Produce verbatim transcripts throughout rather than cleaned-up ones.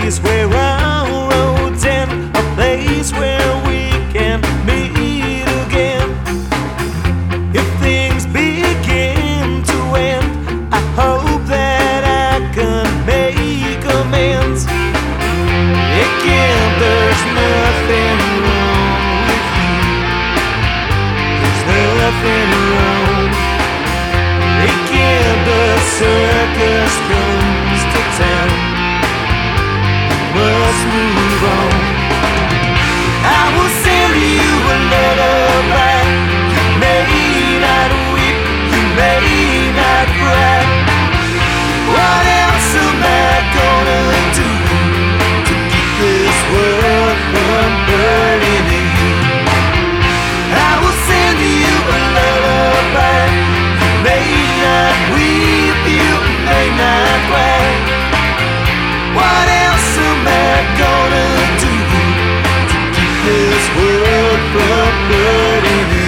place where our roads end, a place where we can meet again. If things begin to end, I hope that I can make amends. Again, there's nothing wrong with you. There's nothing wrong. Again, the circus comes to town. Must move on. I will send you a lullaby. You may not weep, you may not cry. What else am I gonna do to keep this world from burning you? I will send you a lullaby. You may not weep, you may not cry. What else am I gonna do to keep this world from burning you?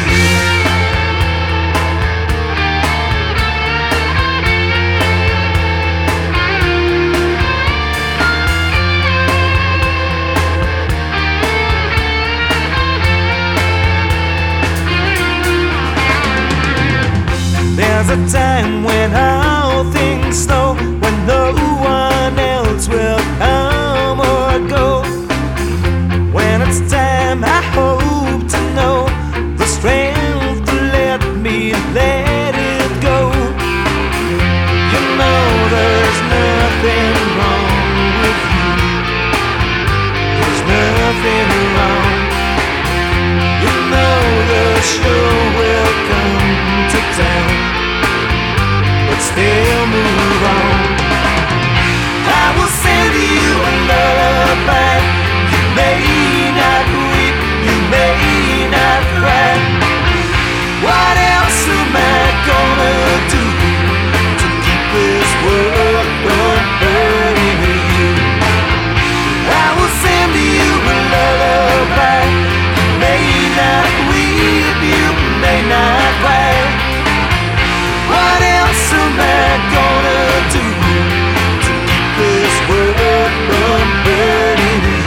There's a time when all things slow, when no one else will come or go. When it's time, I hope to know the strength to let me let it go. You know there's nothing wrong with you. There's nothing wrong. You know the show will come to town, but still move on. I will send you a lullaby. You may not weep, you may not cry. What else am I gonna do to keep this world from burning you? I will send you a lullaby. You may not weep, you may not cry. What else am I gonna do to keep this world from burning you?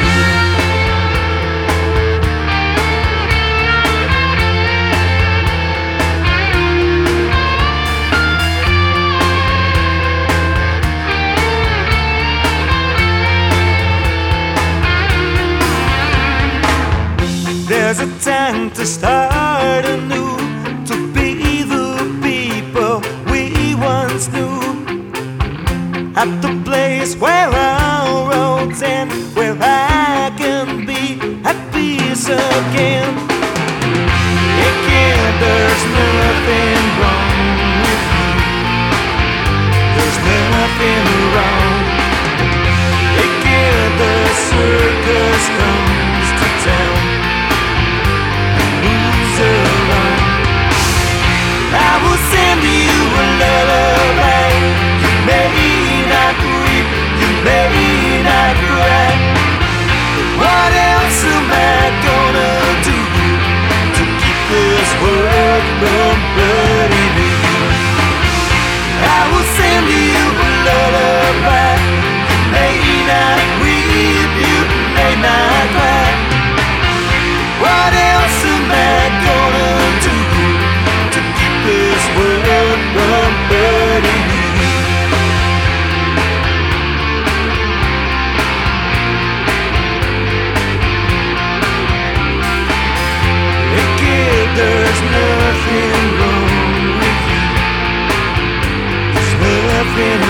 There's a time to start anew, to be the people we once knew. At the place where our roads end, where I can be at peace again. Again, there's nothing wrong with you. There's nothing wrong. Again, the circus comes to town and moves around. I will send you a lullaby. You may not weep, you may not cry. What else am I gonna do to keep this world from burning you? I will send you a lullaby. You may not weep, you may not cry. What else am I gonna do to keep this world from burning you? Again, there's nothing wrong with you. There's nothing